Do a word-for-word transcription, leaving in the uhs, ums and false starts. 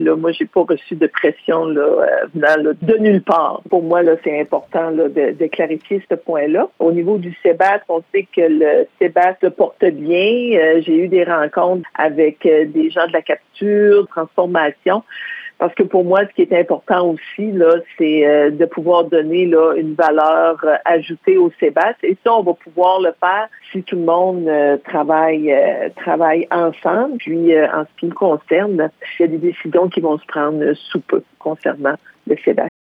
Là, moi, j'ai pas reçu de pression là, euh, venant là, de nulle part. Pour moi, là, c'est important là, de, de clarifier ce point-là. Au niveau du C E B A S, on sait que le C E B A S le porte bien. Euh, j'ai eu des rencontres avec euh, des gens de la capture, transformation. Parce que pour moi, ce qui est important aussi, là, c'est euh, de pouvoir donner là, une valeur euh, ajoutée au C E B A S. Et ça, on va pouvoir le faire si tout le monde euh, travaille euh, travaille ensemble. Puis, euh, en ce qui me concerne, il y a des décisions qui vont se prendre sous peu concernant le C E B A S.